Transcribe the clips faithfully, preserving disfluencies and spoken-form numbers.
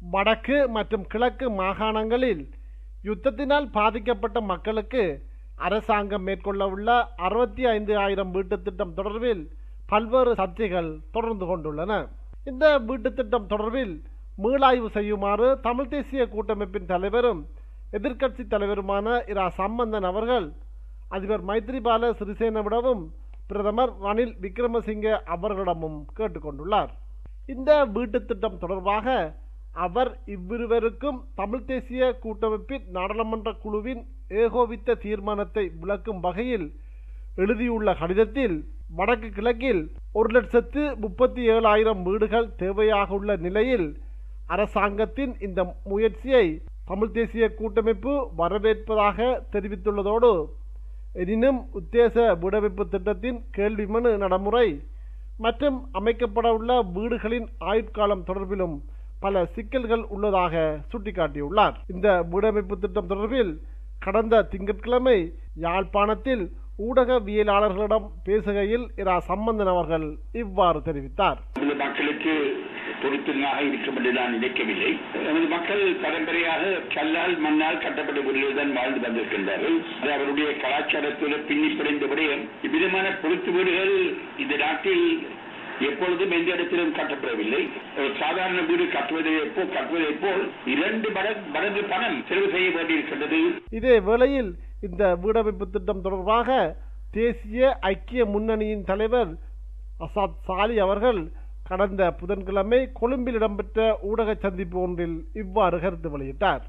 வடக்கு மற்றும் கிழக்கு மாகாணங்களில் யுத்தத்தினால் பாதிக்கப்பட்ட மக்களுக்கு அரசாங்கம் மேற்கொள்ளவுள்ள அறுபத்தி ஐந்து ஆயிரம் வீட்டு திட்டம் தொடர்பில் பல்வேறு சர்ச்சைகள் தொடர்ந்து கொண்டுள்ளன. இந்த வீட்டு திட்டம் தொடர்பில் மீளாய்வு செய்யுமாறு தமிழ் தேசிய கூட்டமைப்பின் தலைவரும் எதிர்க்கட்சி தலைவருமான இரா சம்பந்தன் அவர்கள் அதிபர் மைத்ரிபால சிறிசேனவிடமும் பிரதமர் ரணில் விக்ரமசிங்கே அவர்களிடமும் கேட்டுக்கொண்டுள்ளார். இந்த வீட்டு திட்டம் தொடர்பாக அவர் இவ்விருவருக்கும் தமிழ் தேசிய கூட்டமைப்பின் நாடாளுமன்ற குழுவின் ஏகோபித்த தீர்மானத்தை விளக்கும் வகையில் எழுதியுள்ள கடிதத்தில் வடக்கு கிழக்கில் ஒரு லட்சத்து முப்பத்தி ஏழாயிரம் வீடுகள் தேவையாக உள்ள நிலையில் அரசாங்கத்தின் இந்த முயற்சியை தமிழ் தேசிய கூட்டமைப்பு வரவேற்பதாக தெரிவித்துள்ளதோடு எனினும் உத்தேச வீடமைப்பு திட்டத்தின் கேள்வி மனு நடைமுறை மற்றும் அமைக்கப்பட உள்ள வீடுகளின் ஆயுட்காலம் தொடர்பிலும் பல சிக்கல்கள் உள்ளதாக சுட்டிக்காட்டியுள்ளார். இந்த வீடமைப்பு திட்டம் தொடர்பில் கடந்த திங்கட்கிழமை யாழ்ப்பாணத்தில் ஊடகவியலாளர்களிடம் பேசுகையில் இரா சம்பந்தன் அவர்கள் இவ்வாறு தெரிவித்தார். மக்களுக்கு பொறுப்பினாக இருக்கும் என்று நான் நினைக்கவில்லை. நமது மக்கள் பரம்பரையாக கல்லால் மண்ணால் கட்டப்பட்ட வீடுகளில் தான் வாழ்ந்து வந்திருக்கின்றார்கள். அது அவருடைய கலாச்சாரத்தில் பின்னி பிணைந்தபடி இவ்விதமான பொறுத்து வீடுகள் இந்த நாட்டில் எப்பொழுதும் எந்த இடத்திலும் கட்டப்படவில்லை. சாதாரண வீடு கட்டுவதை எப்போ கட்டுவதை போல் இரண்டு மடங்கு பணம் செலவு செய்ய வேண்டியிருக்கின்றது. இதே வேளையில் இந்த வீடமைப்பு திட்டம் தொடர்பாக தேசிய ஐக்கிய முன்னணியின் தலைவர் அசாத் சாலி அவர்கள் கடந்த புதன்கிழமை கொழும்பில் இடம்பெற்ற ஊடக சந்திப்பு ஒன்றில் இவ்வாறு கருத்து வெளியிட்டார்.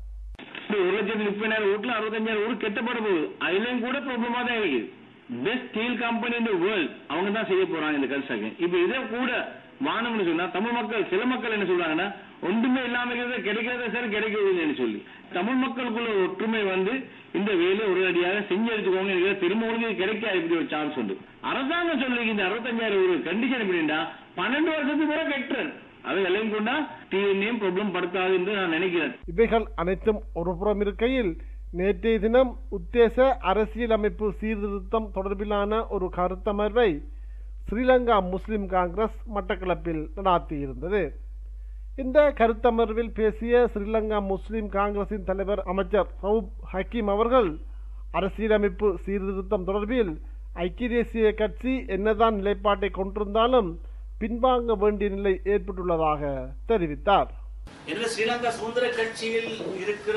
ஒரு லட்சத்தி முப்பதாயிரம் வீட்டுல அறுபத்தஞ்சாயிரம் ஊர் கெட்டப்பட போகுது. அதுலயும் கூட ப்ராப்ளமா தான் இருக்கு. Best steel company in the world அவங்க தான் செய்ய போறாங்க இந்த கன்ஸ்ட்ரக்ஷன். இப்ப இதை கூட வானம்னு சொன்னா தமிழ் மக்கள் சில மக்கள் என்ன சொல்றாங்கன்னா ஒன்றுமே இல்லாம கிடைக்கிறத சார் கிடைக்கிறதுன்னு சொல்லி தமிழ் மக்களுக்குள்ள ஒற்றுமை வந்து இந்த வேலையை ஒரு அடியாக செஞ்சு எடுத்துக்கோங்க. திரும்ப ஒழுங்கு கிடைக்காது இப்படி ஒரு சான்ஸ் உண்டு. அரசாங்கம் சொல்லி இந்த அறுபத்தஞ்சாயிரம் ஒரு கண்டிஷன் எப்படின்னா பன்னெண்டு வருஷத்துக்கு கூட கெட்டுறேன் அது எல்லாம் கொண்டா டிஎன்ஏ ப்ராப்ளம் படுத்தாது என்று நான் நினைக்கிறேன். இவைகள் அனைத்தும் ஒரு புறம் இருக்கையில் நேற்றைய தினம் உத்தேச அரசியலமைப்பு சீர்திருத்தம் தொடர்பிலான ஒரு கருத்தமர்வை ஸ்ரீலங்கா முஸ்லிம் காங்கிரஸ் மட்டக்களப்பில் நடாத்தியிருந்தது. இந்த கருத்தமர்வில் பேசிய ஸ்ரீலங்கா முஸ்லிம் காங்கிரசின் தலைவர் அமைச்சர் ரவுப் ஹக்கீம் அவர்கள் அரசியலமைப்பு சீர்திருத்தம் தொடர்பில் ஐக்கிய தேசிய கட்சி என்னதான் நிலைப்பாட்டை கொண்டிருந்தாலும் பின்வாங்க வேண்டிய நிலை ஏற்பட்டுள்ளதாக தெரிவித்தார். ஸ்ரீலங்கா சுதந்திர கட்சியில் இருக்கிற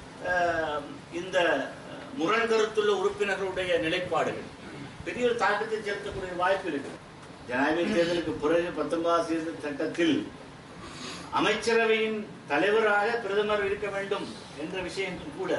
இந்த முரண் கருத்துள்ள உறுப்பினர்களுடைய நிலைப்பாடுகள் பெரிய ஒரு தாக்கத்தை செலுத்தக்கூடிய வாய்ப்பு இருக்கு. ஜனாதிபதி தேர்தலுக்கு பிறகு பத்தொன்பதாம் தேதி சட்டத்தில் அமைச்சரவையின் தலைவராக பிரதமர் இருக்க வேண்டும் என்ற விஷயம் கூட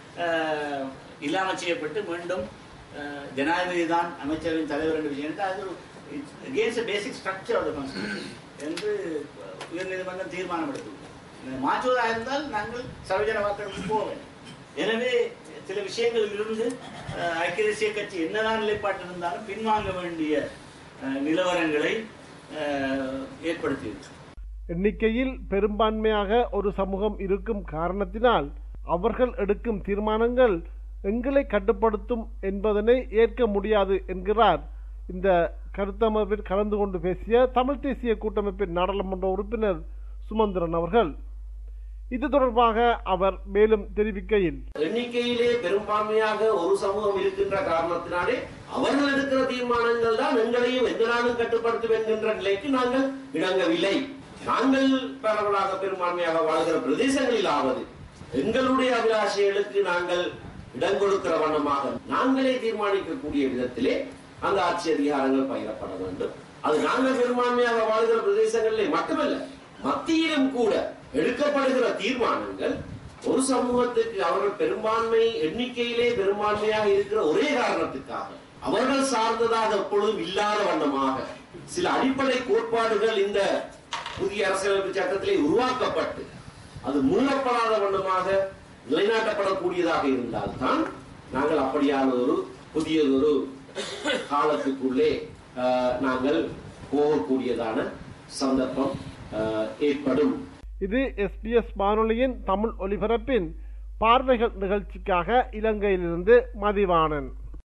இல்லாமல் செய்யப்பட்டு மீண்டும் ஜனாதிபதி தான் அமைச்சரவையின் தலைவர் என்ற விஷயம் அது basic structure of the constitution என்று உயர்நீதிமன்றம் தீர்மானம் எடுத்துள்ளது. மாற்றுவதாக இருந்தால் நாங்கள் சர்வஜன வாக்கெடுப்பு போவேன். எனவே சில விஷயங்களில் இருந்து ஐக்கிய தேசிய கட்சி என்னதான் நிலைப்பாட்டு இருந்தாலும் பின்வாங்க வேண்டிய நிலவரங்களை ஏற்படுத்தியிருக்கு. எண்ணிக்கையில் பெரும்பான்மையாக ஒரு சமூகம் இருக்கும் காரணத்தினால் அவர்கள் எடுக்கும் தீர்மானங்கள் எங்களை கட்டுப்படுத்தும் என்பதனை ஏற்க முடியாது என்கிறார் இந்த கருத்தமர்வில் கலந்து கொண்டு பேசிய தமிழ் தேசிய கூட்டமைப்பின் நாடாளுமன்ற உறுப்பினர் சுமந்திரன் அவர்கள். இது தொடர்பாக அவர் மேலும் தெரிவிக்கையில் எண்ணிக்கையிலே பெரும்பான்மையாக ஒரு சமூகம் இருக்கின்ற காரணத்தினாலே அவர்கள் எடுக்கிற தீர்மானங்கள் தான் எங்களையும் எங்களாலும் கட்டுப்படுத்தும் என்கின்ற நிலைக்கு நாங்கள் இணங்கவில்லை. நாங்கள் பரவலாக பெரும்பான்மையாக வாழ்கிற பிரதேசங்களில் ஆவது எங்களுடைய அபிலாஷைகளுக்கு நாங்கள் இடம் கொடுக்கிற வண்ணமாக நாங்களே தீர்மானிக்கக்கூடிய விதத்திலே அந்த ஆட்சி அதிகாரங்கள் பகிரப்பட வேண்டும். அது நாங்கள் பெரும்பான்மையாக வாழ்கிற பிரதேசங்களிலே மட்டுமல்ல மத்தியிலும் கூட எடுக்கப்படுகிற தீர்மானங்கள் ஒரு சமூகத்துக்கு அவர்கள் பெரும்பான்மை எண்ணிக்கையிலே பெரும்பான்மையாக இருக்கிற ஒரே காரணத்துக்காக அவர்கள் சார்ந்ததாக எப்பொழுதும் இல்லாத வண்ணமாக சில அடிப்படை கோட்பாடுகள் இந்த புதிய அரசியலமைப்பு சட்டத்திலே உருவாக்கப்பட்டு அது மூடப்படாத வண்ணமாக நிலைநாட்டப்படக்கூடியதாக இருந்தால்தான் நாங்கள் அப்படியான ஒரு புதியதொரு காலத்துக்குள்ளே நாங்கள் போகக்கூடியதான சந்தர்ப்பம் ஏற்படும். இது எஸ்பிஎஸ் வானொலியின் தமிழ் ஒலிபரப்பின் பார்வைகள் நிகழ்ச்சிக்காக இலங்கையிலிருந்து மதிவாணன்.